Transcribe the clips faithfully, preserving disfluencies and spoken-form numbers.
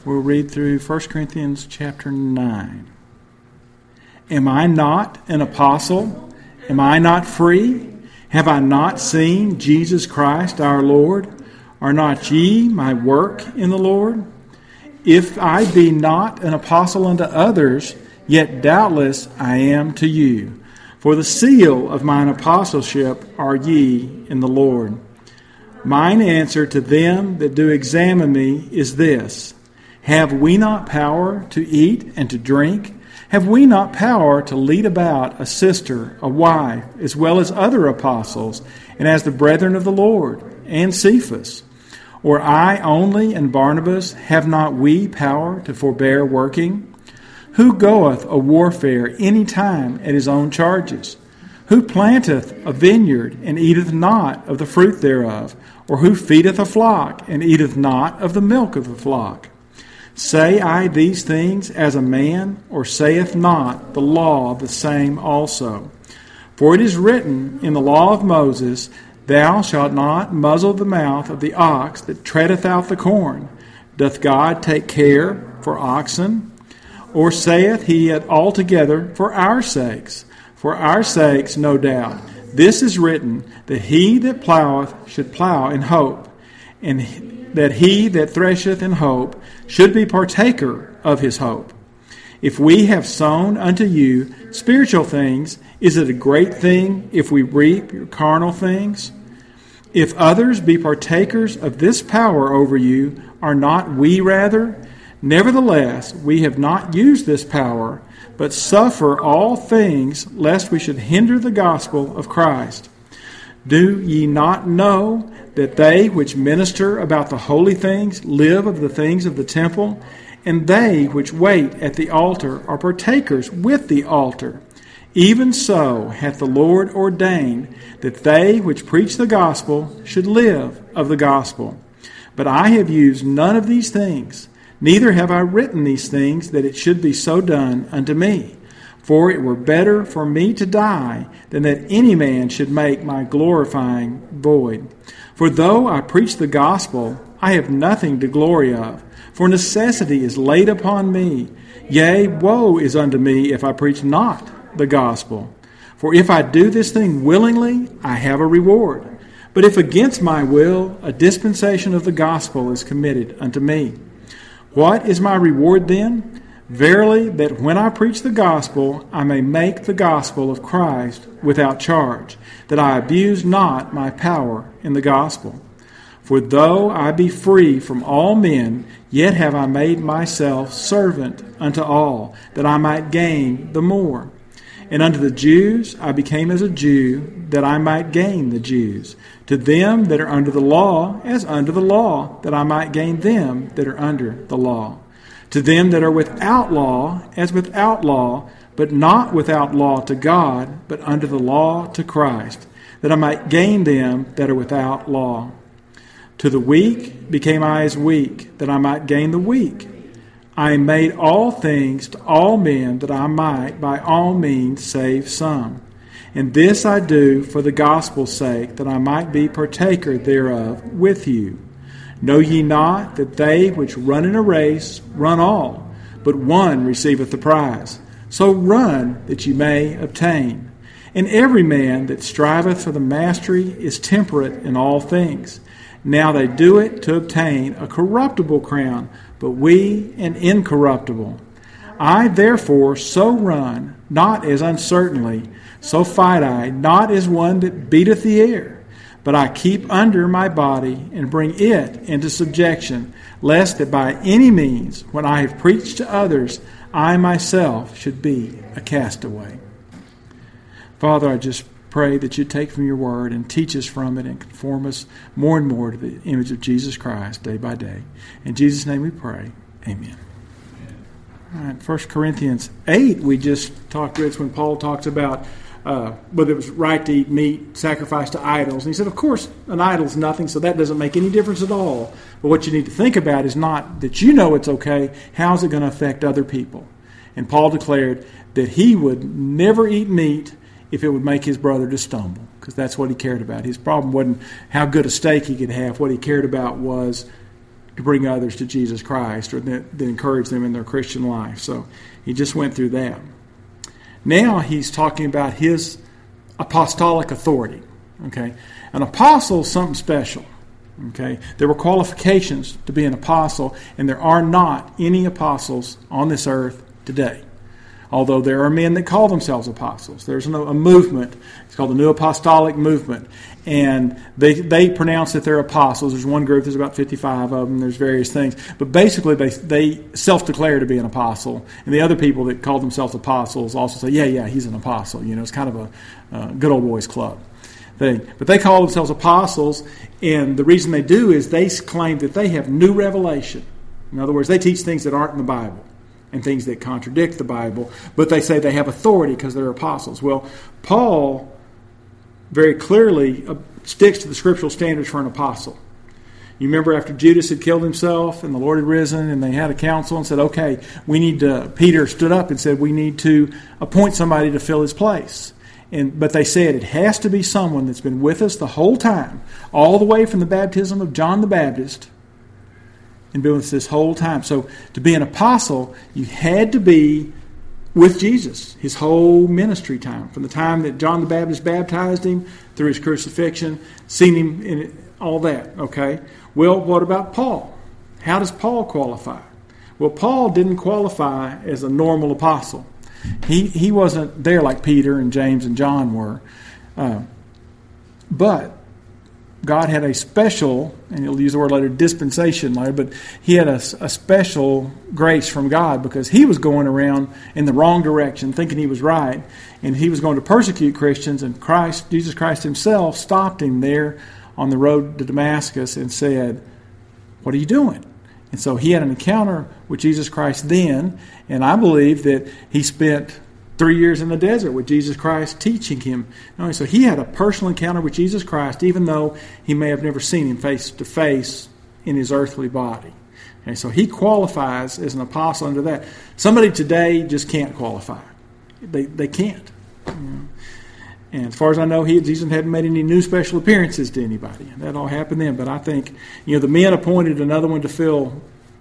We'll read through First Corinthians chapter nine. Am I not an apostle? Am I not free? Have I not seen Jesus Christ our Lord? Are not ye my work in the Lord? If I be not an apostle unto others, yet doubtless I am to you. For the seal of mine apostleship are ye in the Lord. Mine answer to them that do examine me is this: Have we not power to eat and to drink? Have we not power to lead about a sister, a wife, as well as other apostles, and as the brethren of the Lord, and Cephas? Or I only and Barnabas, have not we power to forbear working? Who goeth a warfare any time at his own charges? Who planteth a vineyard and eateth not of the fruit thereof? Or who feedeth a flock and eateth not of the milk of the flock? Say I these things as a man, or saith not the law the same also? For it is written in the law of Moses, Thou shalt not muzzle the mouth of the ox that treadeth out the corn. Doth God take care for oxen? Or saith he it altogether for our sakes? For our sakes, no doubt. This is written, that he that ploweth should plow in hope, and that he that thresheth in hope should be partaker of his hope. If we have sown unto you spiritual things, is it a great thing if we reap your carnal things? If others be partakers of this power over you, are not we rather? Nevertheless, we have not used this power, but suffer all things, lest we should hinder the gospel of Christ. Do ye not know that they which minister about the holy things live of the things of the temple, and they which wait at the altar are partakers with the altar? Even so hath the Lord ordained that they which preach the gospel should live of the gospel. But I have used none of these things, neither have I written these things that it should be so done unto me. For it were better for me to die than that any man should make my glorifying void. For though I preach the gospel, I have nothing to glory of, for necessity is laid upon me. Yea, woe is unto me if I preach not the gospel. For if I do this thing willingly, I have a reward. But if against my will, a dispensation of the gospel is committed unto me. What is my reward then? Verily, that when I preach the gospel, I may make the gospel of Christ without charge, that I abuse not my power in the gospel. For though I be free from all men, yet have I made myself servant unto all, that I might gain the more. And unto the Jews I became as a Jew, that I might gain the Jews. To them that are under the law, as under the law, that I might gain them that are under the law. To them that are without law, as without law, but not without law to God, but under the law to Christ, that I might gain them that are without law. To the weak became I as weak, that I might gain the weak. I am made all things to all men, that I might by all means save some. And this I do for the gospel's sake, that I might be partaker thereof with you. Know ye not that they which run in a race run all, but one receiveth the prize? So run that ye may obtain. And every man that striveth for the mastery is temperate in all things. Now they do it to obtain a corruptible crown, but we an incorruptible. I therefore so run, not as uncertainly, so fight I, not as one that beateth the air. But I keep under my body and bring it into subjection, lest that by any means, when I have preached to others, I myself should be a castaway. Father, I just pray that you take from your word and teach us from it and conform us more and more to the image of Jesus Christ day by day. In Jesus' name we pray. Amen. All right, First Corinthians eight, we just talked with when Paul talks about uh, whether it was right to eat meat sacrificed to idols. And he said, of course, an idol is nothing, so that doesn't make any difference at all. But what you need to think about is not that you know it's okay, how is it going to affect other people? And Paul declared that he would never eat meat if it would make his brother to stumble, because that's what he cared about. His problem wasn't how good a steak he could have. What he cared about was to bring others to Jesus Christ or that, that encourage them in their Christian life. So he just went through that. Now he's talking about his apostolic authority. Okay, an apostle is something special. Okay, there were qualifications to be an apostle, and there are not any apostles on this earth today. Although there are men that call themselves apostles. There's a, a movement. It's called the New Apostolic Movement. And they they pronounce that they're apostles. There's one group, there's about fifty-five of them. There's various things. But basically, they, they self-declare to be an apostle. And the other people that call themselves apostles also say, yeah, yeah, he's an apostle. You know, it's kind of a uh, good old boys club thing. But they call themselves apostles. And the reason they do is they claim that they have new revelation. In other words, they teach things that aren't in the Bible and things that contradict the Bible, but they say they have authority because they're apostles. Well, Paul very clearly uh, sticks to the scriptural standards for an apostle. You remember after Judas had killed himself and the Lord had risen and they had a council and said, okay, we need to, Peter stood up and said, we need to appoint somebody to fill his place. And But they said it has to be someone that's been with us the whole time, all the way from the baptism of John the Baptist, and been with us this whole time. So to be an apostle, you had to be with Jesus his whole ministry time, from the time that John the Baptist baptized him through his crucifixion, seen him in all that. Okay. Well, what about Paul? How does Paul qualify? Well, Paul didn't qualify as a normal apostle. He he wasn't there like Peter and James and John were, uh, but God had a special, and he'll use the word later, dispensation later, but he had a, a special grace from God because he was going around in the wrong direction, thinking he was right, and he was going to persecute Christians, and Christ, Jesus Christ himself, stopped him there on the road to Damascus and said, what are you doing? And so he had an encounter with Jesus Christ then, and I believe that he spent three years in the desert with Jesus Christ teaching him. So he had a personal encounter with Jesus Christ, even though he may have never seen him face to face in his earthly body. And so he qualifies as an apostle under that. Somebody today just can't qualify. They they can't. You know? And as far as I know, he Jesus hadn't made any new special appearances to anybody. That all happened then. But I think, you know, the men appointed another one to fill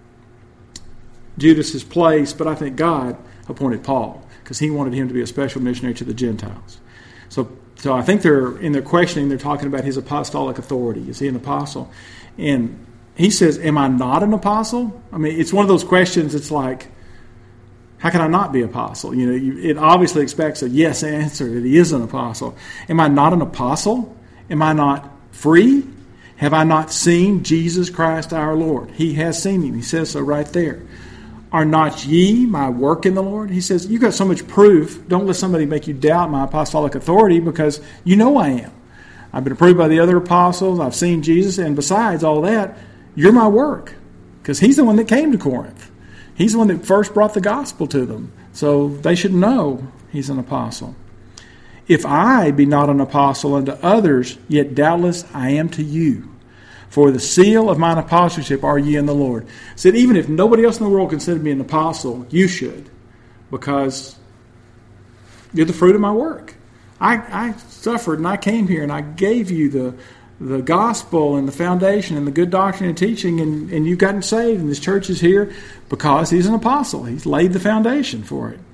Judas's place, but I think God appointed Paul, because he wanted him to be a special missionary to the Gentiles. So so I think they're in their questioning, they're talking about his apostolic authority. Is he an apostle? And he says, am I not an apostle? I mean, it's one of those questions, it's like, how can I not be an apostle? You know, you, it obviously expects a yes answer, that he is an apostle. Am I not an apostle? Am I not free? Have I not seen Jesus Christ our Lord? He has seen him. He says so right there. Are not ye my work in the Lord? He says, you've got so much proof. Don't let somebody make you doubt my apostolic authority, because you know I am. I've been approved by the other apostles. I've seen Jesus. And besides all that, you're my work. Because he's the one that came to Corinth. He's the one that first brought the gospel to them. So they should know he's an apostle. If I be not an apostle unto others, yet doubtless I am to you. For the seal of mine apostleship are ye in the Lord. Said, even if nobody else in the world considered me an apostle, you should, because you're the fruit of my work. I, I suffered and I came here and I gave you the the gospel and the foundation and the good doctrine and teaching, and, and you've gotten saved, and this church is here because he's an apostle. He's laid the foundation for it.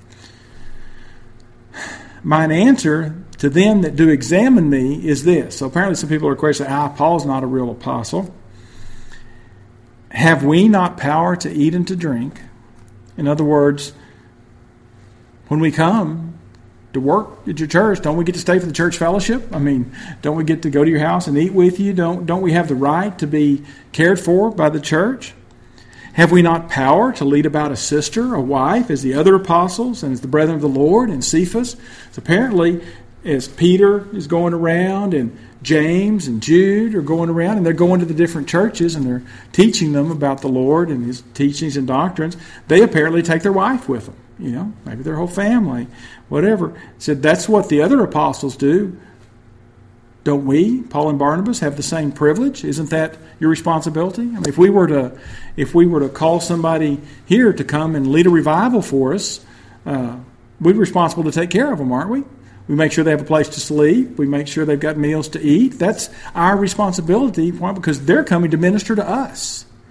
Mine answer to them that do examine me is this. So apparently some people are questioning, ah, Paul's not a real apostle. Have we not power to eat and to drink? In other words, when we come to work at your church, don't we get to stay for the church fellowship? I mean, don't we get to go to your house and eat with you? Don't, don't we have the right to be cared for by the church? Have we not power to lead about a sister, a wife, as the other apostles and as the brethren of the Lord and Cephas? So apparently, as Peter is going around and James and Jude are going around, and they're going to the different churches and they're teaching them about the Lord and his teachings and doctrines, they apparently take their wife with them. You know, maybe their whole family, whatever. Said that's what the other apostles do. Don't we, Paul and Barnabas, have the same privilege? Isn't that your responsibility? I mean, if we were to, if we were to call somebody here to come and lead a revival for us, uh, we're responsible to take care of them, aren't we? We make sure they have a place to sleep. We make sure they've got meals to eat. That's our responsibility. Why? Because they're coming to minister to us.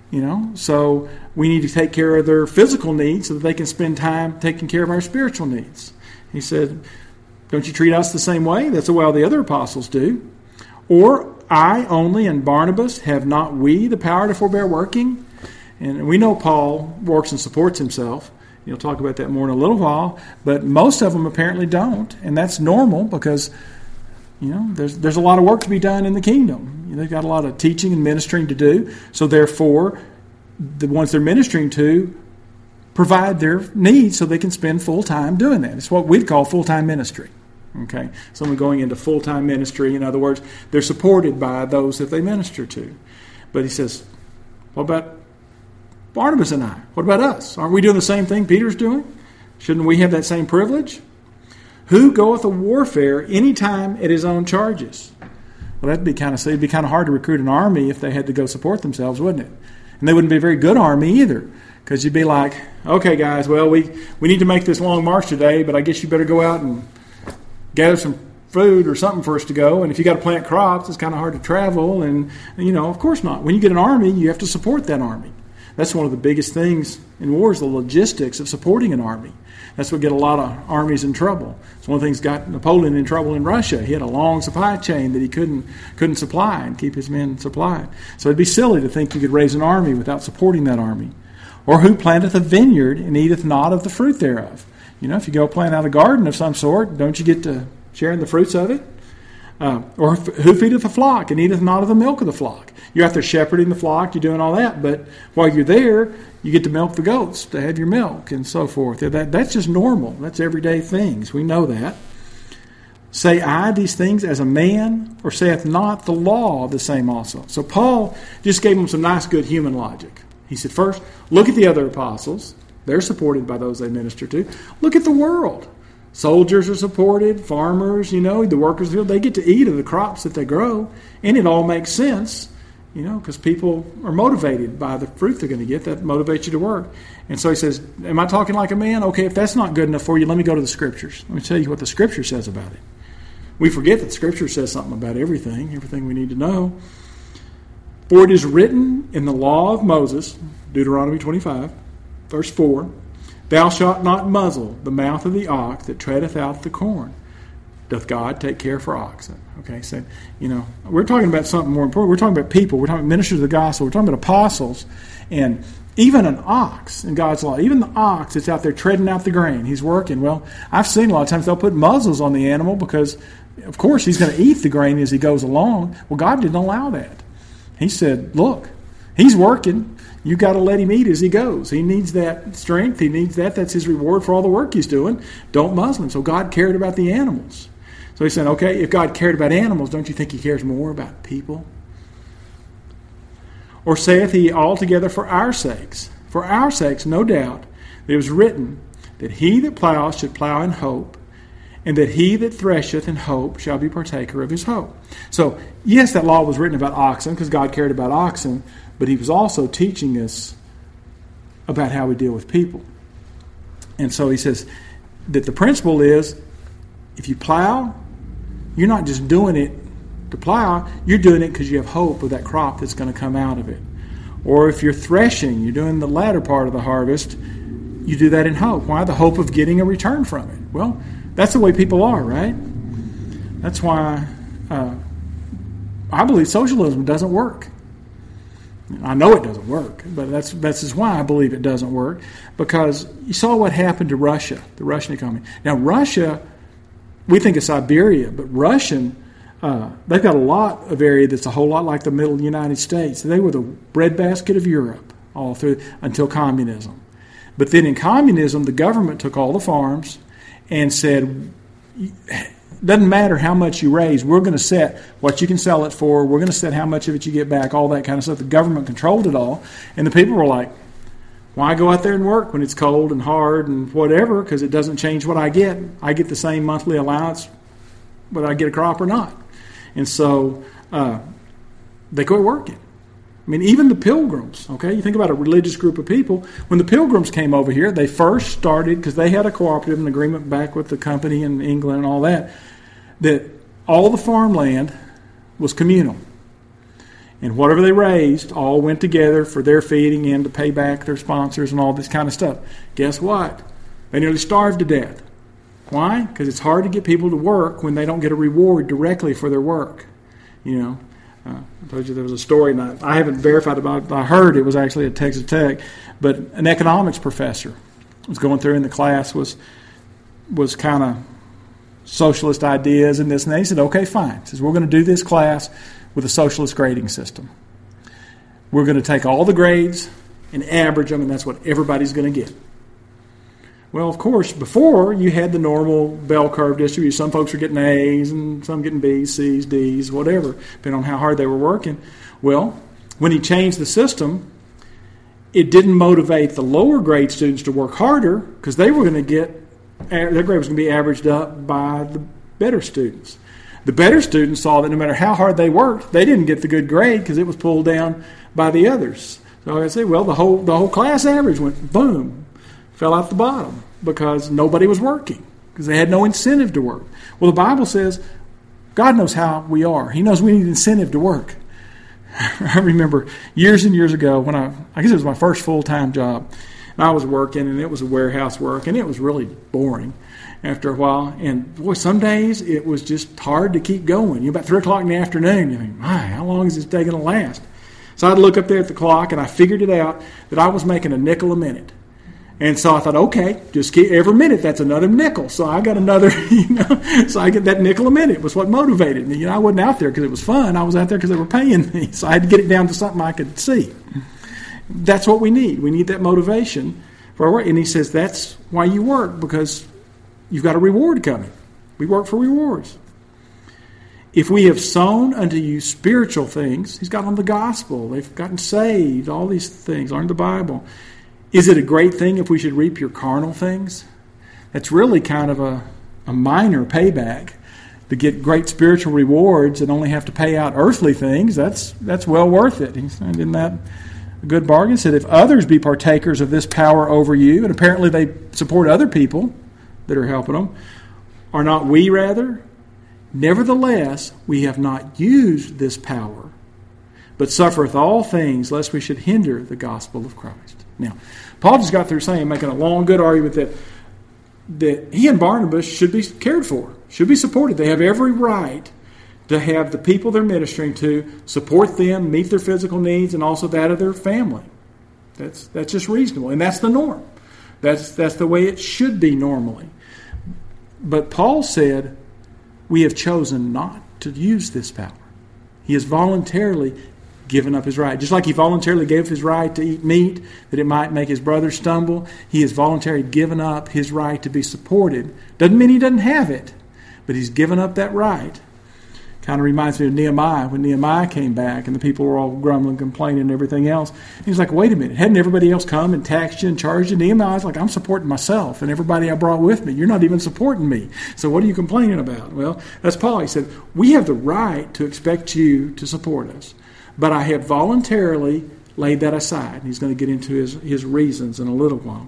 You know, so we need to take care of their physical needs so that they can spend time taking care of our spiritual needs. He said, don't you treat us the same way? That's the way all the other apostles do. Or I only and Barnabas, have not we the power to forbear working? And we know Paul works and supports himself. You'll talk about that more in a little while. But most of them apparently don't. And that's normal because, you know, there's there's a lot of work to be done in the kingdom. They've got a lot of teaching and ministering to do. So therefore, the ones they're ministering to provide their needs so they can spend full time doing that. It's what we'd call full-time ministry. Okay, someone going into full-time ministry. In other words, they're supported by those that they minister to. But he says, what about Barnabas and I? What about us? Aren't we doing the same thing Peter's doing? Shouldn't we have that same privilege? Who goeth a warfare any time at his own charges? Well, that'd be kind of it'd be kind of hard to recruit an army if they had to go support themselves, wouldn't it? And they wouldn't be a very good army either, because you'd be like, okay, guys, well, we, we need to make this long march today, but I guess you better go out and gather some food or something for us to go. And if you got to plant crops, it's kind of hard to travel. And, you know, of course not. When you get an army, you have to support that army. That's one of the biggest things in war is the logistics of supporting an army. That's what get a lot of armies in trouble. It's one of the things got Napoleon in trouble in Russia. He had a long supply chain that he couldn't couldn't supply and keep his men supplied. So it'd be silly to think you could raise an army without supporting that army. Or who planteth a vineyard and eateth not of the fruit thereof? You know, if you go plant out a garden of some sort, don't you get to share in the fruits of it? Uh, or who feedeth the flock and eateth not of the milk of the flock? You're out there shepherding the flock, you're doing all that, but while you're there, you get to milk the goats to have your milk and so forth. That, that's just normal. That's everyday things. We know that. Say I these things as a man, or saith not the law the same also? So Paul just gave them some nice, good human logic. He said, first, look at the other apostles. They're supported by those they minister to. Look at the world. Soldiers are supported, farmers, you know, the workers, they get to eat of the crops that they grow, and it all makes sense. You know, because people are motivated by the fruit they're going to get. That motivates you to work. And so he says, am I talking like a man? Okay, if that's not good enough for you, let me go to the Scriptures. Let me tell you what the Scripture says about it. We forget that the Scripture says something about everything, everything we need to know. For it is written in the law of Moses, Deuteronomy twenty-five, verse four, thou shalt not muzzle the mouth of the ox that treadeth out the corn. Doth God take care for oxen? Okay, so, you know, we're talking about something more important. We're talking about people. We're talking about ministers of the gospel. We're talking about apostles. And even an ox in God's law, even the ox that's out there treading out the grain, he's working. Well, I've seen a lot of times they'll put muzzles on the animal because, of course, he's going to eat the grain as he goes along. Well, God didn't allow that. He said, look, he's working. You got to let him eat as he goes. He needs that strength. He needs that. That's his reward for all the work he's doing. Don't muzzle him. So God cared about the animals. So he said, okay, if God cared about animals, don't you think he cares more about people? Or saith he altogether for our sakes? For our sakes, no doubt, that it was written that he that plows should plow in hope, and that he that thresheth in hope shall be partaker of his hope. So, yes, that law was written about oxen because God cared about oxen, but he was also teaching us about how we deal with people. And so he says that the principle is, if you plow, you're not just doing it to plow, you're doing it because you have hope of that crop that's going to come out of it. Or if you're threshing, you're doing the latter part of the harvest, you do that in hope. Why? The hope of getting a return from it. Well, that's the way people are, right? That's why uh, I believe socialism doesn't work. I know it doesn't work, but that's that's just why I believe it doesn't work. Because you saw what happened to Russia, the Russian economy. Now, Russia, we think of Siberia, but Russian, uh, they've got a lot of area that's a whole lot like the middle United States. They were the breadbasket of Europe all through until communism. But then in communism, the government took all the farms and said, doesn't matter how much you raise, we're going to set what you can sell it for, we're going to set how much of it you get back, all that kind of stuff. The government controlled it all. And the people were like, why go out there and work when it's cold and hard and whatever, because it doesn't change what I get. I get the same monthly allowance whether I get a crop or not. And so uh, they quit working. I mean, even the Pilgrims, okay? You think about a religious group of people. When the Pilgrims came over here, they first started, because they had a cooperative and agreement back with the company in England and all that, that all the farmland was communal. And whatever they raised all went together for their feeding and to pay back their sponsors and all this kind of stuff. Guess what? They nearly starved to death. Why? Because it's hard to get people to work when they don't get a reward directly for their work. You know, uh, I told you there was a story, and I, I haven't verified about it, but I heard it was actually at Texas Tech. But an economics professor was going through in the class, was was kind of socialist ideas and this and that. He said, okay, fine. He says, we're going to do this class with a socialist grading system. We're going to take all the grades and average them, and that's what everybody's going to get. Well, of course, before you had the normal bell curve distribution. Some folks were getting A's and some getting B's, C's, D's, whatever, depending on how hard they were working. Well, when he changed the system, it didn't motivate the lower grade students to work harder because they were going to get, their grade was going to be averaged up by the better students. The better students saw that no matter how hard they worked, they didn't get the good grade because it was pulled down by the others. So I say, well, the whole the whole class average went boom, fell out the bottom because nobody was working because they had no incentive to work. Well, the Bible says God knows how we are. He knows we need incentive to work. I remember years and years ago when I, I guess it was my first full-time job, and I was working, and it was a warehouse work, and it was really boring after a while. And boy, some days it was just hard to keep going. You know, about three o'clock in the afternoon, you think, my, how long is this day going to last? So I'd look up there at the clock, and I figured it out that I was making a nickel a minute. And so I thought, okay, just keep every minute, that's another nickel. So I got another, you know, so I get that nickel a minute was what motivated me. You know, I wasn't out there because it was fun. I was out there because they were paying me. So I had to get it down to something I could see. That's what we need. We need that motivation for our work. And he says that's why you work, because you've got a reward coming. We work for rewards. If we have sown unto you spiritual things, he's got on the gospel. They've gotten saved, all these things, learned the Bible. Is it a great thing if we should reap your carnal things? That's really kind of a, a minor payback. To get great spiritual rewards and only have to pay out earthly things, that's that's well worth it. Isn't that a good bargain? He said, if others be partakers of this power over you, and apparently they support other people that are helping them, are not we rather? Nevertheless, we have not used this power, but suffereth all things, lest we should hinder the gospel of Christ. Now, Paul just got through saying, making a long, good argument that that he and Barnabas should be cared for, should be supported. They have every right to have the people they're ministering to support them, meet their physical needs, and also that of their family. That's that's just reasonable, and that's the norm. That's that's the way it should be normally. But Paul said, we have chosen not to use this power. He has voluntarily given up his right. Just like he voluntarily gave his right to eat meat, that it might make his brother stumble, he has voluntarily given up his right to be supported. Doesn't mean he doesn't have it, but he's given up that right. Kind of reminds me of Nehemiah, when Nehemiah came back and the people were all grumbling, complaining, and everything else. He's like, wait a minute, hadn't everybody else come and taxed you and charged you? Nehemiah's like, I'm supporting myself and everybody I brought with me. You're not even supporting me. So what are you complaining about? Well, that's Paul. He said, we have the right to expect you to support us, but I have voluntarily laid that aside. He's going to get into his, his reasons in a little while.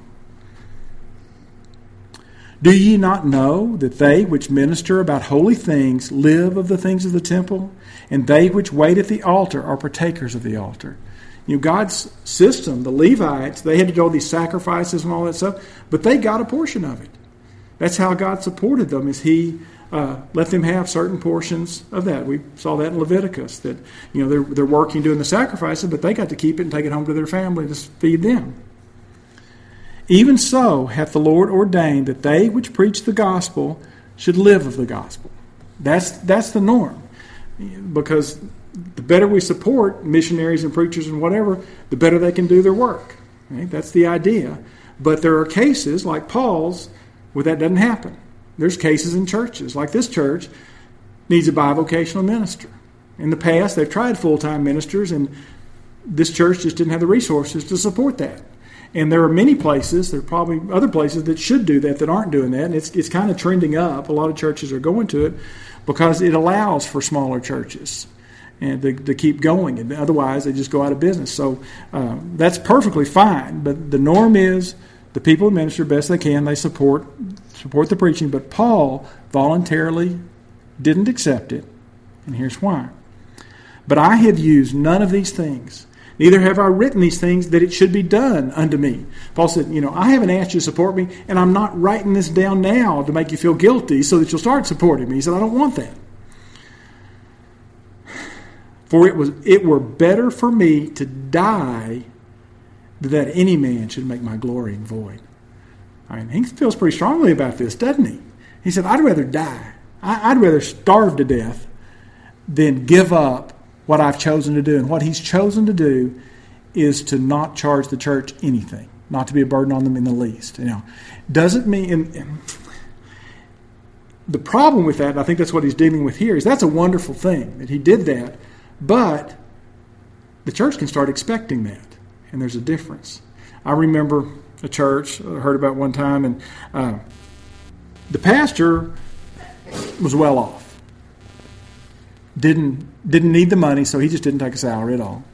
Do ye not know that they which minister about holy things live of the things of the temple, and they which wait at the altar are partakers of the altar? You know, God's system, the Levites, they had to do all these sacrifices and all that stuff, but they got a portion of it. That's how God supported them, is He uh, let them have certain portions of that. We saw that in Leviticus, that you know they're they're working doing the sacrifices, but they got to keep it and take it home to their family to feed them. Even so hath the Lord ordained that they which preach the gospel should live of the gospel. That's that's the norm. Because the better we support missionaries and preachers and whatever, the better they can do their work. Right? That's the idea. But there are cases, like Paul's, where that doesn't happen. There's cases in churches, like this church needs a bivocational minister. In the past, they've tried full-time ministers, and this church just didn't have the resources to support that. And there are many places, there are probably other places that should do that that aren't doing that. And it's it's kind of trending up. A lot of churches are going to it because it allows for smaller churches and to, to keep going. And otherwise, they just go out of business. So uh, that's perfectly fine. But the norm is the people who minister best they can. They support support the preaching. But Paul voluntarily didn't accept it. And here's why. But I have used none of these things. Neither have I written these things that it should be done unto me. Paul said, you know, I haven't asked you to support me, and I'm not writing this down now to make you feel guilty so that you'll start supporting me. He said, I don't want that. For it was it were better for me to die than that any man should make my glory void. I mean, he feels pretty strongly about this, doesn't he? He said, I'd rather die. I'd rather starve to death than give up what I've chosen to do. And what he's chosen to do is to not charge the church anything, not to be a burden on them in the least. You know, doesn't mean... And, and the problem with that, and I think that's what he's dealing with here, is that's a wonderful thing that he did that, but the church can start expecting that, and there's a difference. I remember a church I heard about one time, and uh, the pastor was well off. Didn't didn't need the money, so he just didn't take a salary at all.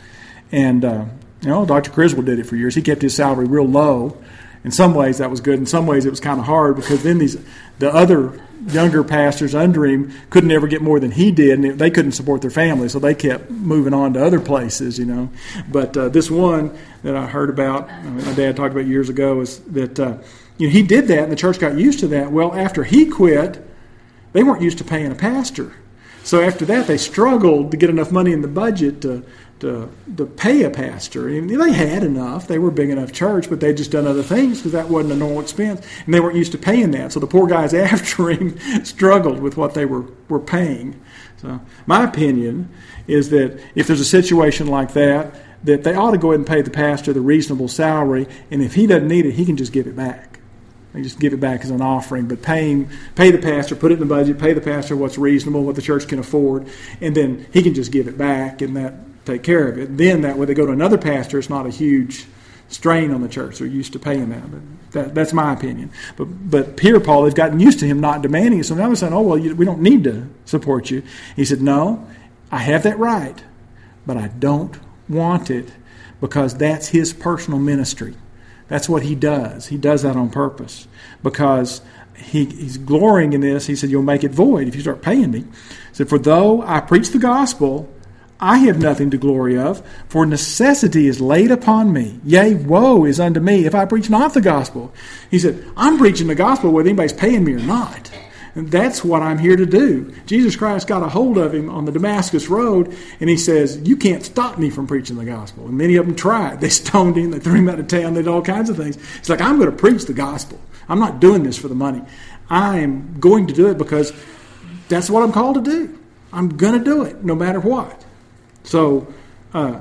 And uh, you know, Doctor Criswell did it for years. He kept his salary real low. In some ways, that was good. In some ways, it was kind of hard because then these the other younger pastors under him couldn't ever get more than he did, and they couldn't support their family, so they kept moving on to other places, you know. But uh, this one that I heard about, I mean, my dad talked about years ago, is that uh, you know he did that, and the church got used to that. Well, after he quit, they weren't used to paying a pastor. So after that, they struggled to get enough money in the budget to to, to pay a pastor. And they had enough. They were a big enough church, but they'd just done other things because that wasn't a normal expense. And they weren't used to paying that. So the poor guys after him struggled with what they were, were paying. So my opinion is that if there's a situation like that, that they ought to go ahead and pay the pastor the reasonable salary. And if he doesn't need it, he can just give it back. They just give it back as an offering, but pay him, pay the pastor, put it in the budget, pay the pastor what's reasonable, what the church can afford, and then he can just give it back and that take care of it. And then that way they go to another pastor, it's not a huge strain on the church. They're used to paying that. But that that's my opinion. But but here, Paul, they've gotten used to him not demanding it. So now they're saying, oh, well, you, we don't need to support you. He said, no, I have that right, but I don't want it because that's his personal ministry. That's what he does. He does that on purpose because he, he's glorying in this. He said, you'll make it void if you start paying me. He said, for though I preach the gospel, I have nothing to glory of, for necessity is laid upon me. Yea, woe is unto me if I preach not the gospel. He said, I'm preaching the gospel whether anybody's paying me or not. And that's what I'm here to do. Jesus Christ got a hold of him on the Damascus Road, and he says, you can't stop me from preaching the gospel. And many of them tried. They stoned him. They threw him out of town. They did all kinds of things. It's like, I'm going to preach the gospel. I'm not doing this for the money. I am going to do it because that's what I'm called to do. I'm going to do it no matter what. So, uh,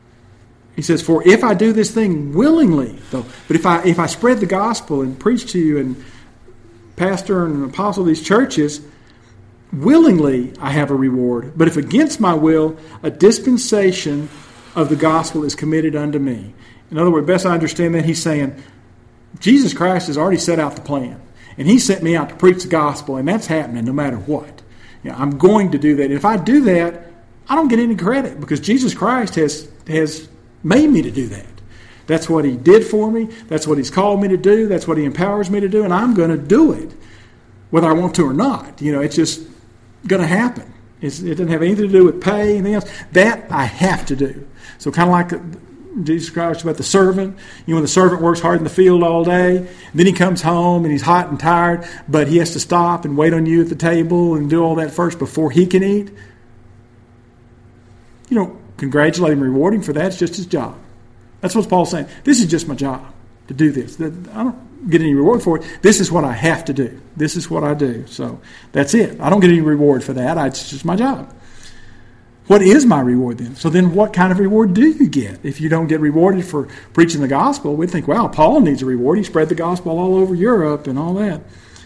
he says, for if I do this thing willingly, though, but if I if I spread the gospel and preach to you and pastor and apostle of these churches, willingly I have a reward. But if against my will, a dispensation of the gospel is committed unto me. In other words, best I understand that, he's saying, Jesus Christ has already set out the plan. And he sent me out to preach the gospel, and that's happening no matter what. You know, I'm going to do that. And if I do that, I don't get any credit because Jesus Christ has, has made me to do that. That's what he did for me. That's what he's called me to do. That's what he empowers me to do. And I'm going to do it, whether I want to or not. You know, it's just going to happen. It's, it doesn't have anything to do with pay, anything else. That I have to do. So kind of like Jesus Christ about the servant. You know, when the servant works hard in the field all day, then he comes home and he's hot and tired, but he has to stop and wait on you at the table and do all that first before he can eat. You know, congratulate him, reward him for that. It's just his job. That's what Paul's saying. This is just my job to do this. I don't get any reward for it. This is what I have to do. This is what I do. So that's it. I don't get any reward for that. It's just my job. What is my reward then? So then what kind of reward do you get? If you don't get rewarded for preaching the gospel, we'd think, wow, Paul needs a reward. He spread the gospel all over Europe and all that.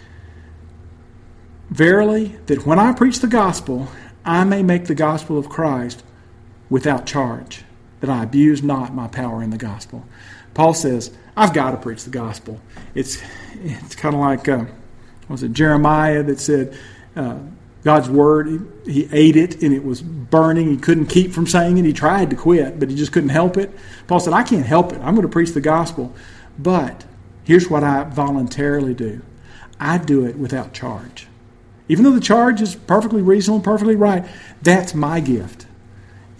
Verily, that when I preach the gospel, I may make the gospel of Christ without charge, that I abuse not my power in the gospel. Paul says, I've got to preach the gospel. It's it's kind of like, uh, what was it, Jeremiah that said, uh, God's word, he, he ate it and it was burning. He couldn't keep from saying it. He tried to quit, but he just couldn't help it. Paul said, I can't help it. I'm going to preach the gospel. But here's what I voluntarily do. I do it without charge. Even though the charge is perfectly reasonable, perfectly right, that's my gift.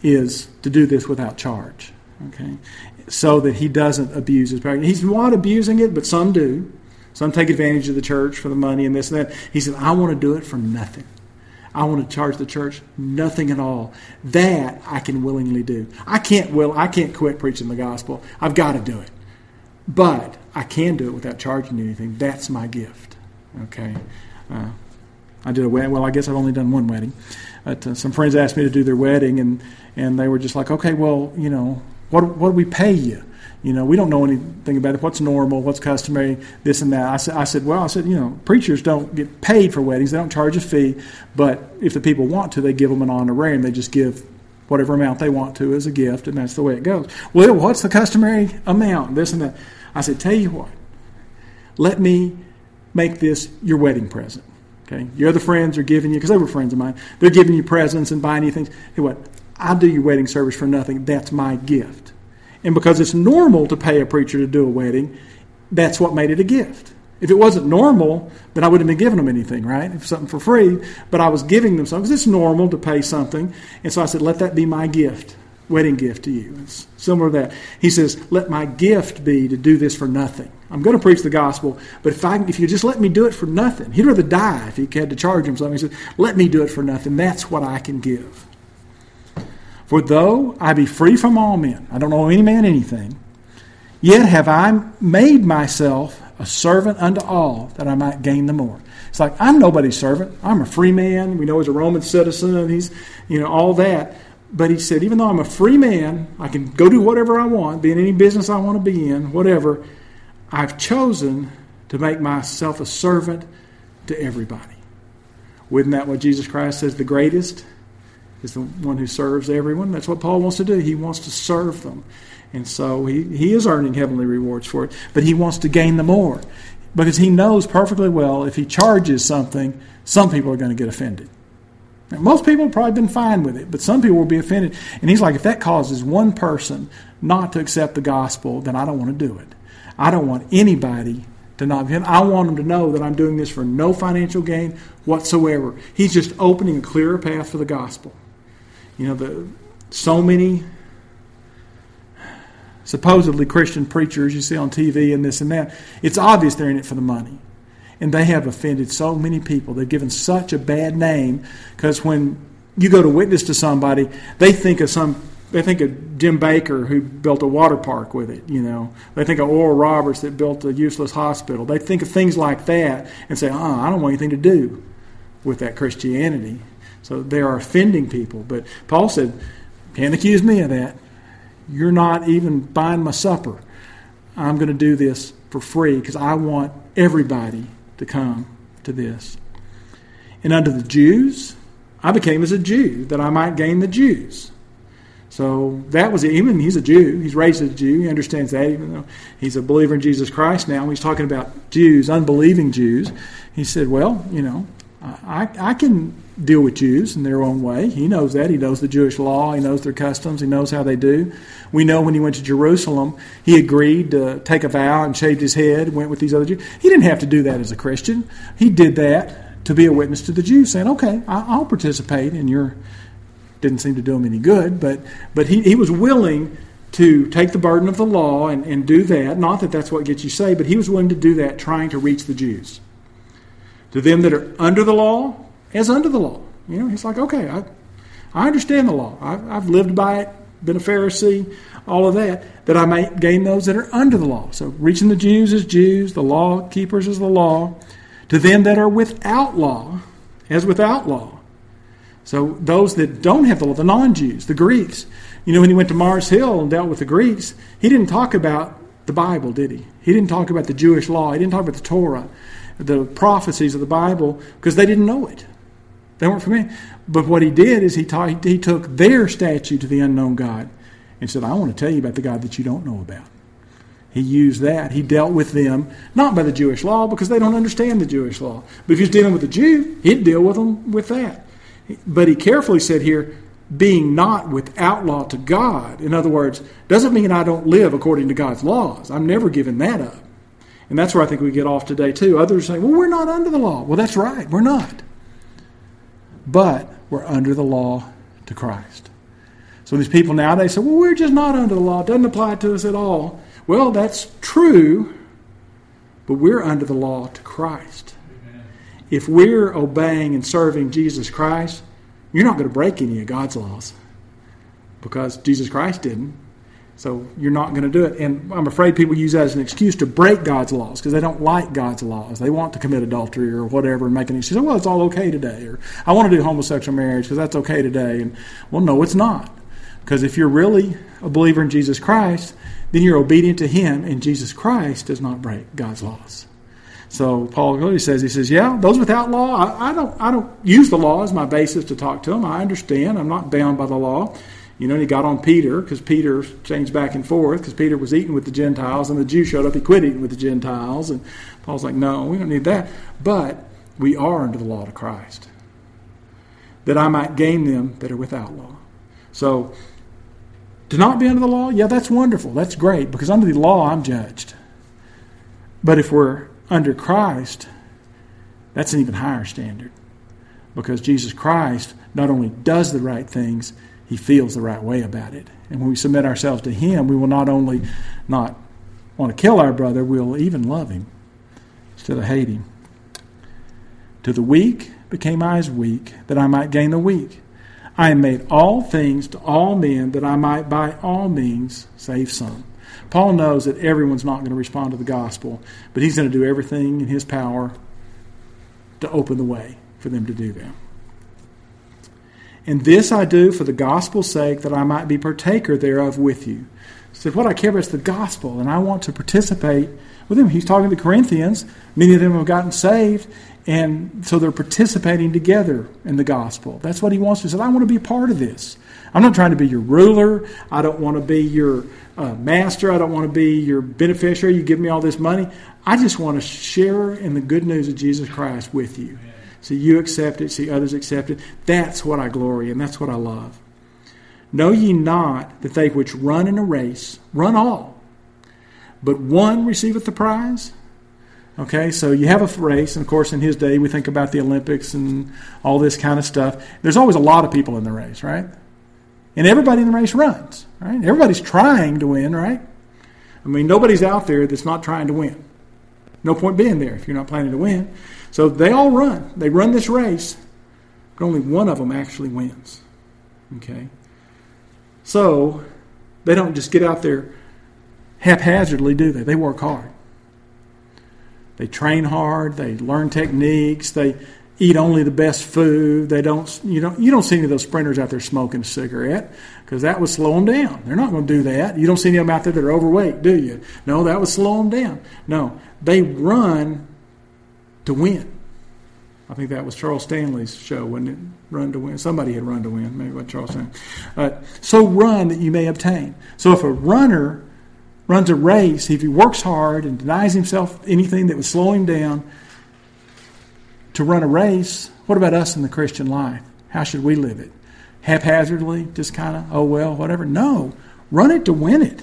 is to do this without charge, okay, so that he doesn't abuse his power. He's not abusing it, but some do. Some take advantage of the church for the money and this and that. He said, I want to do it for nothing. I want to charge the church nothing at all. That I can willingly do. I can't will. I can't quit preaching the gospel. I've got to do it. But I can do it without charging anything. That's my gift. Okay. Uh, I did a wedding. Well, I guess I've only done one wedding. But uh, some friends asked me to do their wedding, and, and they were just like, okay, well, you know, what what do we pay you? You know, we don't know anything about it. What's normal? What's customary? This and that. I said, I said, well, I said, you know, preachers don't get paid for weddings. They don't charge a fee. But if the people want to, they give them an honorarium. They just give whatever amount they want to as a gift, and that's the way it goes. Well, what's the customary amount? This and that. I said, tell you what. Let me make this your wedding present. Okay, your other friends are giving you, because they were friends of mine, they're giving you presents and buying you things. Hey, what? I'll do your wedding service for nothing. That's my gift. And because it's normal to pay a preacher to do a wedding, that's what made it a gift. If it wasn't normal, then I wouldn't have been giving them anything, right? If something for free, but I was giving them something because it's normal to pay something. And so I said, let that be my gift, wedding gift to you. It's similar to that. He says, let my gift be to do this for nothing. I'm going to preach the gospel, but if I, if you just let me do it for nothing, he'd rather die if he had to charge him something. He said, let me do it for nothing. That's what I can give. For though I be free from all men, I don't owe any man anything, yet have I made myself a servant unto all, that I might gain the more. It's like, I'm nobody's servant. I'm a free man. We know he's a Roman citizen. He's, you know, all that. But he said, even though I'm a free man, I can go do whatever I want, be in any business I want to be in, whatever. I've chosen to make myself a servant to everybody. Isn't that what Jesus Christ says? The greatest is the one who serves everyone. That's what Paul wants to do. He wants to serve them. And so he, he is earning heavenly rewards for it. But he wants to gain the more. Because he knows perfectly well if he charges something, some people are going to get offended. Now, most people have probably been fine with it, but some people will be offended. And he's like, if that causes one person not to accept the gospel, then I don't want to do it. I don't want anybody to not be. I want them to know that I'm doing this for no financial gain whatsoever. He's just opening a clearer path for the gospel. You know, the so many supposedly Christian preachers you see on T V and this and that, it's obvious they're in it for the money. And they have offended so many people. They've given such a bad name because when you go to witness to somebody, they think of some. They think of Jim Baker who built a water park with it. You know, they think of Oral Roberts that built a useless hospital. They think of things like that and say, "Oh, I don't want anything to do with that Christianity." So they are offending people. But Paul said, "Can't accuse me of that. You're not even buying my supper. I'm going to do this for free because I want everybody to come to this." And unto the Jews, I became as a Jew, that I might gain the Jews. So that was it. Even he's a Jew. He's raised as a Jew. He understands that, even though he's a believer in Jesus Christ now. He's talking about Jews, unbelieving Jews. He said, well, you know, I, I can deal with Jews in their own way. He knows that. He knows the Jewish law. He knows their customs. He knows how they do. We know when he went to Jerusalem, he agreed to take a vow and shaved his head, went with these other Jews. He didn't have to do that as a Christian. He did that to be a witness to the Jews, saying, okay, I'll participate in your... Didn't seem to do him any good, but but he, he was willing to take the burden of the law and, and do that. Not that that's what gets you saved, but he was willing to do that, trying to reach the Jews. To them that are under the law, as under the law. You know, he's like, okay, I, I understand the law. I've, I've lived by it, been a Pharisee, all of that, that I may gain those that are under the law. So reaching the Jews as Jews, the law keepers as the law. To them that are without law, as without law. So those that don't have the law, the non-Jews, the Greeks. You know, when he went to Mars Hill and dealt with the Greeks, he didn't talk about the Bible, did he? He didn't talk about the Jewish law. He didn't talk about the Torah, the prophecies of the Bible, because they didn't know it. They weren't familiar. But what he did is he, taught, he took their statue to the unknown God and said, I want to tell you about the God that you don't know about. He used that. He dealt with them, not by the Jewish law, because they don't understand the Jewish law. But if he was dealing with a Jew, he'd deal with them with that. But he carefully said here, being not without law to God. In other words, doesn't mean I don't live according to God's laws. I'm never giving that up. And that's where I think we get off today too. Others say, well, we're not under the law. Well, that's right. We're not. But we're under the law to Christ. So these people nowadays say, well, we're just not under the law. It doesn't apply to us at all. Well, that's true, but we're under the law to Christ. Amen. If we're obeying and serving Jesus Christ, you're not going to break any of God's laws because Jesus Christ didn't. So you're not going to do it. And I'm afraid people use that as an excuse to break God's laws because they don't like God's laws. They want to commit adultery or whatever and make an excuse. Well, it's all okay today. Or I want to do homosexual marriage because that's okay today. And well, no, it's not. Because if you're really a believer in Jesus Christ, then you're obedient to Him, and Jesus Christ does not break God's laws. So Paul clearly says, he says, yeah, those without law, I, I don't I don't use the law as my basis to talk to them. I understand. I'm not bound by the law. You know, and he got on Peter because Peter changed back and forth because Peter was eating with the Gentiles and the Jews showed up. He quit eating with the Gentiles. And Paul's like, no, we don't need that. But we are under the law to Christ, that I might gain them that are without law. So to not be under the law, yeah, that's wonderful. That's great because under the law I'm judged. But if we're under Christ, that's an even higher standard because Jesus Christ not only does the right things, He feels the right way about it. And when we submit ourselves to Him, we will not only not want to kill our brother, we'll even love him instead of hate him. To the weak became I as weak, that I might gain the weak. I am made all things to all men, that I might by all means save some. Paul knows that everyone's not going to respond to the gospel, but he's going to do everything in his power to open the way for them to do that. And this I do for the gospel's sake, that I might be partaker thereof with you. He said, what I care about is the gospel, and I want to participate with them. He's talking to the Corinthians. Many of them have gotten saved, and so they're participating together in the gospel. That's what he wants to say. I want to be a part of this. I'm not trying to be your ruler. I don't want to be your uh, master. I don't want to be your beneficiary. You give me all this money. I just want to share in the good news of Jesus Christ with you. So you accept it, see others accept it. That's what I glory in. That's what I love. Know ye not that they which run in a race run all, but one receiveth the prize? Okay, so you have a race, and of course in his day we think about the Olympics and all this kind of stuff. There's always a lot of people in the race, right? And everybody in the race runs, right? Everybody's trying to win, right? I mean, nobody's out there that's not trying to win. No point being there if you're not planning to win. So they all run. They run this race, but only one of them actually wins. Okay? So they don't just get out there haphazardly, do they? They work hard. They train hard. They learn techniques. They eat only the best food. They don't. You don't. You don't see any of those sprinters out there smoking a cigarette because that would slow them down. They're not going to do that. You don't see any of them out there that are overweight, do you? No, that would slow them down. No, they run to win. I think that was Charles Stanley's show, wasn't it? Run to win. Somebody had run to win. Maybe it was Charles Stanley. Uh, so run that you may obtain. So if a runner runs a race, if he works hard and denies himself anything that would slow him down to run a race, what about us in the Christian life? How should we live it? Haphazardly, just kind of, oh well, whatever? No, run it to win it.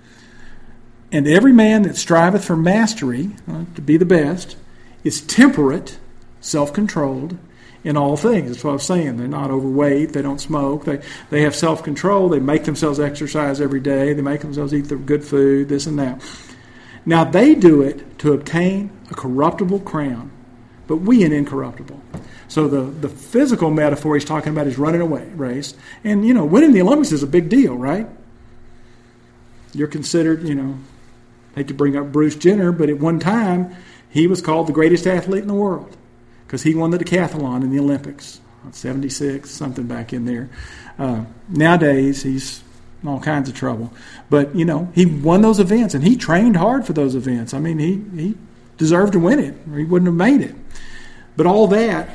And every man that striveth for mastery, uh, to be the best, is temperate, self-controlled in all things. That's what I was saying. They're not overweight. They don't smoke. They they have self-control. They make themselves exercise every day. They make themselves eat the good food, this and that. Now they do it to obtain a corruptible crown, but we an incorruptible. So the, the physical metaphor he's talking about is running a race. And, you know, winning the Olympics is a big deal, right? You're considered, you know, I hate to bring up Bruce Jenner, but at one time he was called the greatest athlete in the world because he won the decathlon in the Olympics, seventy-six, something back in there. Uh, nowadays, he's in all kinds of trouble. But, you know, he won those events, and he trained hard for those events. I mean, he, he deserved to win it, or he wouldn't have made it. But all that,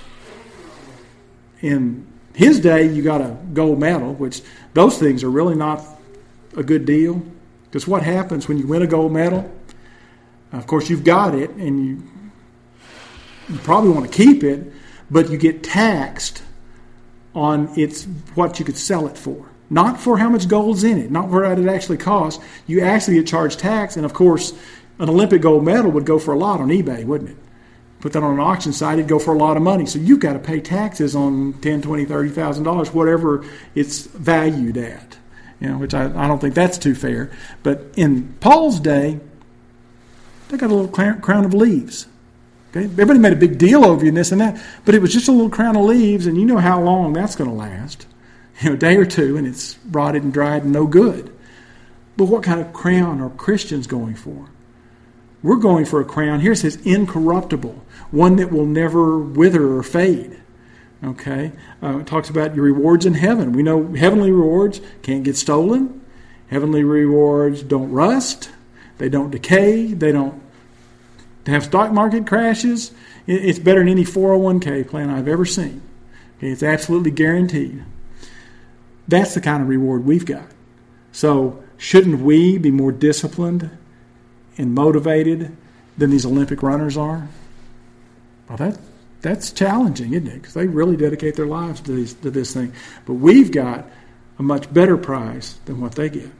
in his day, you got a gold medal, which those things are really not a good deal. Because what happens when you win a gold medal? Of course, you've got it, and you you probably want to keep it, but you get taxed on its what you could sell it for. Not for how much gold's in it, not for what it actually costs. You actually get charged tax, and of course, an Olympic gold medal would go for a lot on eBay, wouldn't it? put that on an auction site, it'd go for a lot of money. So you've got to pay taxes on ten, twenty, thirty thousand dollars, whatever it's valued at. You know, which I, I don't think that's too fair. But in Paul's day, they got a little crown of leaves. Okay? Everybody made a big deal over you and this and that, but it was just a little crown of leaves, and you know how long that's going to last. You know, a day or two, and it's rotted and dried and no good. But what kind of crown are Christians going for? We're going for a crown. Here it says incorruptible, one that will never wither or fade. Okay? Uh, it talks about your rewards in heaven. We know heavenly rewards can't get stolen. Heavenly rewards don't rust. They don't decay. They don't have stock market crashes. It's better than any four oh one k plan I've ever seen. Okay? It's absolutely guaranteed. That's the kind of reward we've got. So shouldn't we be more disciplined and motivated than these Olympic runners are? Well, that that's challenging, isn't it? Because they really dedicate their lives to, these, to this thing. But we've got a much better prize than what they get.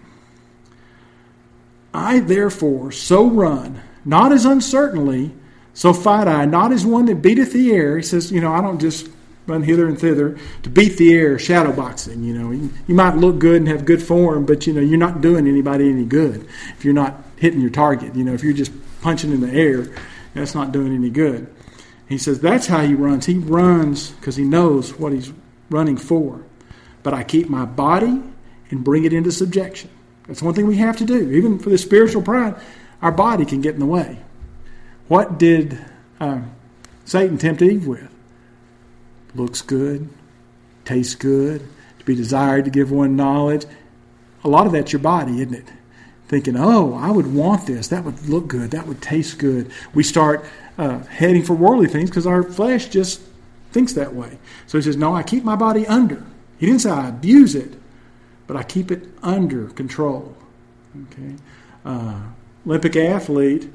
I, therefore, so run, not as uncertainly, so fight I, not as one that beateth the air. He says, you know, I don't just run hither and thither to beat the air, shadow boxing. You know, you, you might look good and have good form, but, you know, you're not doing anybody any good if you're not hitting your target. You know, if you're just punching in the air, that's not doing any good. He says that's how he runs. He runs because he knows what he's running for. But I keep my body and bring it into subjection. That's one thing we have to do. Even for the spiritual pride, our body can get in the way. What did uh, Satan tempt Eve with? Looks good, tastes good, to be desired to give one knowledge. A lot of that's your body, isn't it? Thinking, oh, I would want this. That would look good. That would taste good. We start uh, heading for worldly things because our flesh just thinks that way. So he says, no, I keep my body under. He didn't say I abuse it, but I keep it under control. Okay, uh, Olympic athlete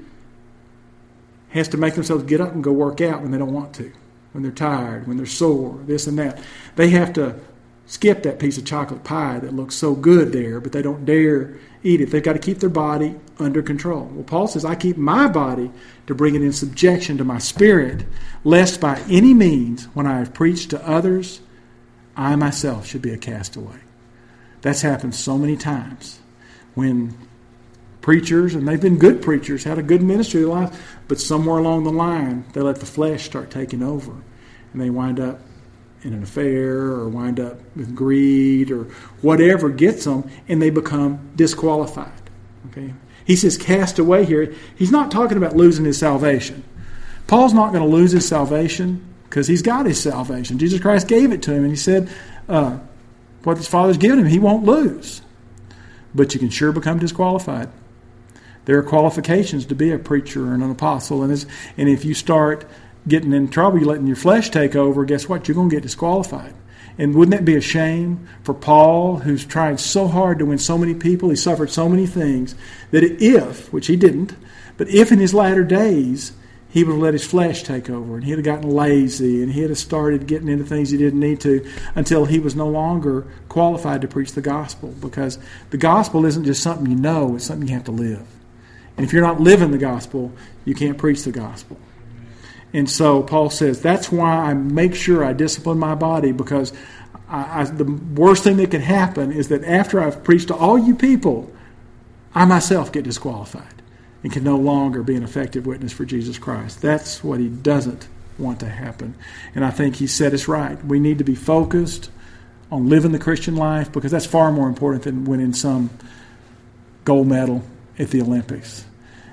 has to make themselves get up and go work out when they don't want to, when they're tired, when they're sore, this and that. They have to skip that piece of chocolate pie that looks so good there, but they don't dare eat it. They've got to keep their body under control. Well, Paul says, I keep my body to bring it in subjection to my spirit, lest by any means, when I have preached to others, I myself should be a castaway. That's happened so many times when preachers, and they've been good preachers, had a good ministry in their lives, but somewhere along the line, they let the flesh start taking over, and they wind up in an affair or wind up with greed or whatever gets them, and they become disqualified. Okay, he says cast away here. He's not talking about losing his salvation. Paul's not going to lose his salvation because he's got his salvation. Jesus Christ gave it to him, and he said uh, what his Father's given him, he won't lose. But you can sure become disqualified. There are qualifications to be a preacher and an apostle, and, and if you start getting in trouble, you're letting your flesh take over, guess what? You're going to get disqualified. And wouldn't that be a shame for Paul, who's tried so hard to win so many people, he suffered so many things, that if, which he didn't, but if in his latter days he would have let his flesh take over, and he'd have gotten lazy, and he'd have started getting into things he didn't need to, until he was no longer qualified to preach the gospel. Because the gospel isn't just something you know, it's something you have to live. And if you're not living the gospel, you can't preach the gospel. And so Paul says, that's why I make sure I discipline my body, because I, I, the worst thing that could happen is that after I've preached to all you people, I myself get disqualified and can no longer be an effective witness for Jesus Christ. That's what he doesn't want to happen. And I think he said us right. We need to be focused on living the Christian life, because that's far more important than winning some gold medal at the Olympics.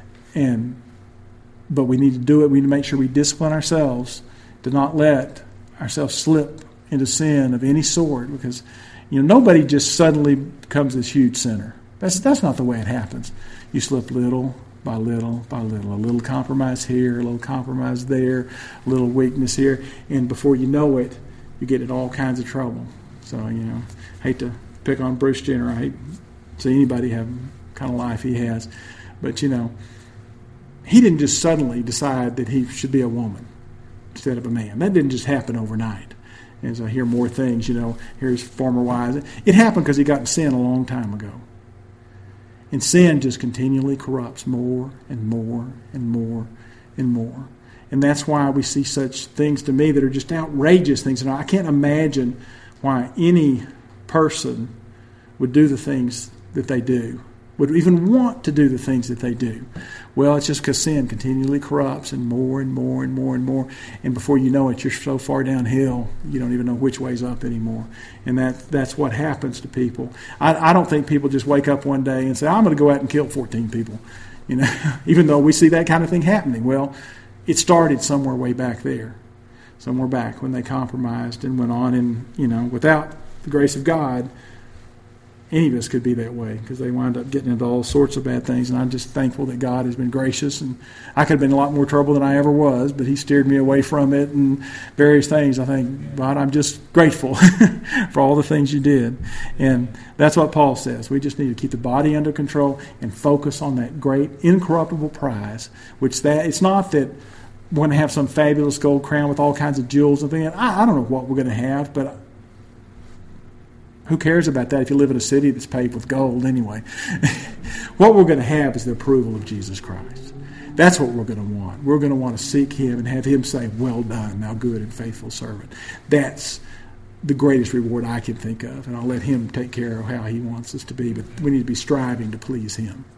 And But we need to do it. We need to make sure we discipline ourselves to not let ourselves slip into sin of any sort, because you know nobody just suddenly becomes this huge sinner. That's that's not the way it happens. You slip little by little by little, a little compromise here, a little compromise there, a little weakness here, and before you know it, you get in all kinds of trouble. So you know, I hate to pick on Bruce Jenner. I hate to see anybody have the kind of life he has, but you know. He didn't just suddenly decide that he should be a woman instead of a man. That didn't just happen overnight. As I hear more things, you know, here's former wives. It happened because he got in sin a long time ago. And sin just continually corrupts more and more and more and more. And And that's why we see such things to me that are just outrageous things. And I can't imagine why any person would do the things that they do, would even want to do the things that they do. Well, it's just because sin continually corrupts, and more and more and more and more. And before you know it, you're so far downhill, you don't even know which way's up anymore. And that that's what happens to people. I, I don't think people just wake up one day and say, I'm going to go out and kill fourteen people. You know, even though we see that kind of thing happening. Well, it started somewhere way back there, somewhere back when they compromised and went on. And, you know, without the grace of God, any of us could be that way, because they wind up getting into all sorts of bad things. And I'm just thankful that God has been gracious. And I could have been in a lot more trouble than I ever was, but he steered me away from it and various things. I think, God, I'm just grateful for all the things you did. And that's what Paul says. We just need to keep the body under control and focus on that great incorruptible prize, which that it's not that we're going to have some fabulous gold crown with all kinds of jewels and things. I, I don't know what we're going to have, but who cares about that if you live in a city that's paved with gold anyway? What we're going to have is the approval of Jesus Christ. That's what we're going to want. We're going to want to seek him and have him say, well done, thou good and faithful servant. That's the greatest reward I can think of, and I'll let him take care of how he wants us to be, but we need to be striving to please him.